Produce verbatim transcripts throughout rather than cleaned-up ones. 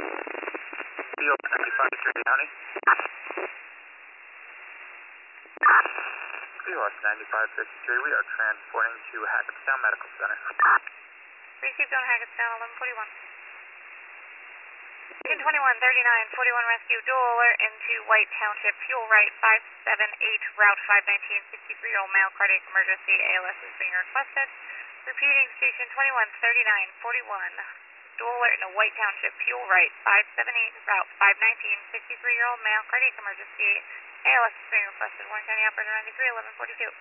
B L S ninety-five three County. B L S ninety-five fifty-three, we are transporting to Hackettstown Medical Center. Received on Hackettstown, eleven forty-one. Engine twenty-one thirty-nine, forty-one rescue, dual alert into White Township, fuel right, five seven eight, route five nineteen, sixty-three-year-old male, cardiac emergency, A L S is being requested. Repeating, station twenty-one thirty-nine, forty-one, dual alert into White Township, fuel right, five seven eight, route five nineteen, sixty-three-year-old male, cardiac emergency, A L S is being requested. Warren County Operator ninety-three, eleven forty-two.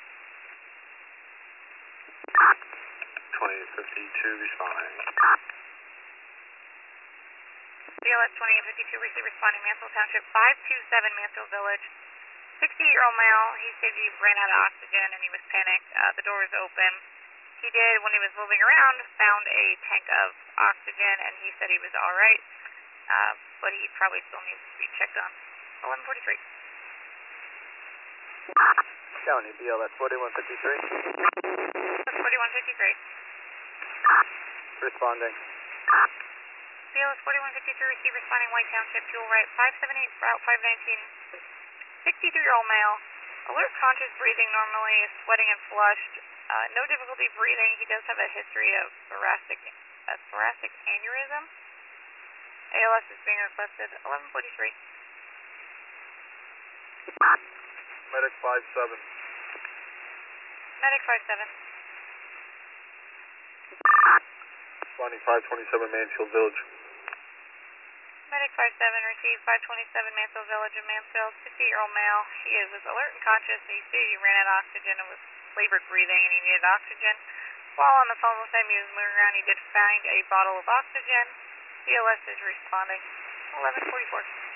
twenty fifty-two responding. B L S twenty-eight fifty-two, receive responding, Mansfield Township, five two seven, Mansfield Village. sixty-year-old male, he said he ran out of oxygen and he was panicked. Uh, the door was open. He did, when he was moving around, found a tank of oxygen and he said he was alright, uh, but he probably still needs to be checked on. eleven forty-three. County, B L S forty-one fifty-three. forty-one fifty-three. Responding. B L S forty-one fifty-three, receive responding White Township, fuel right, five seven eight, route five nineteen, sixty-three-year-old male, alert, conscious, breathing normally, sweating and flushed, uh, no difficulty breathing. He does have a history of thoracic, uh, thoracic aneurysm. A L S is being requested, eleven forty-three. Medic five seven. Medic five seven. Responding five twenty-seven Mansfield Village. Medic five seven, received five twenty-seven Mansfield Village in Mansfield, sixty-year-old male. He is was alert and conscious. He said he ran out of oxygen and was flavored breathing and he needed oxygen. While on the phone with him, he was moving around. He did find a bottle of oxygen. B L S is responding, eleven forty-four.